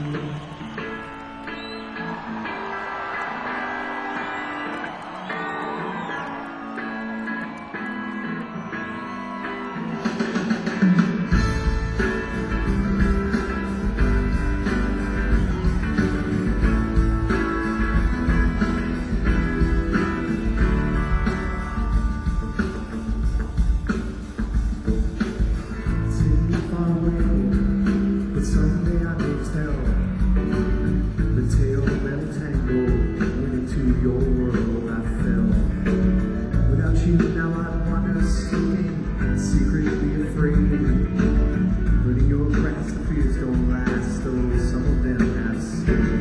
Someday I may tell the tale of every tango when into your world I fell. Without you now I'd wander seeking, secretly afraid. But in your grasp the fears don't last, though some of them have stayed.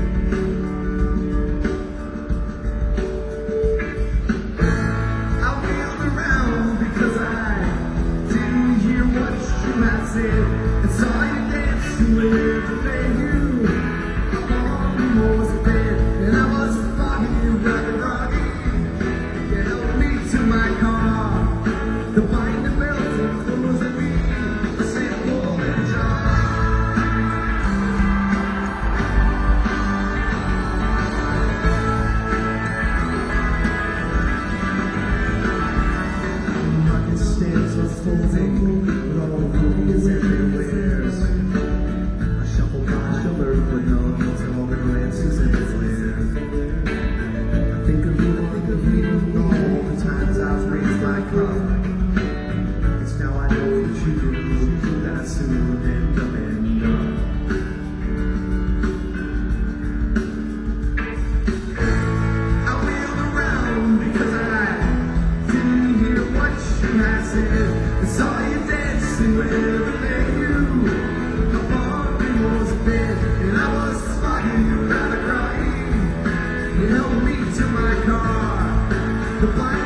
I'll be on the round because I didn't hear what you had said and saw you dance to everything you almost did. And I was foggy, rocky. You helped me to my car, to find the belt and clothes and me, a sample and jar. Market stands are folding with all the movies everywhere. I shuffle by the bird with no all the glances everywhere. I think of you all the times I was raised like her. It's now I know that you do that I soon end up. I wheeled around because I didn't hear what you had said. I saw you dance to everything you was bed, and I was fucking rather crying. You helped me to my car, the blind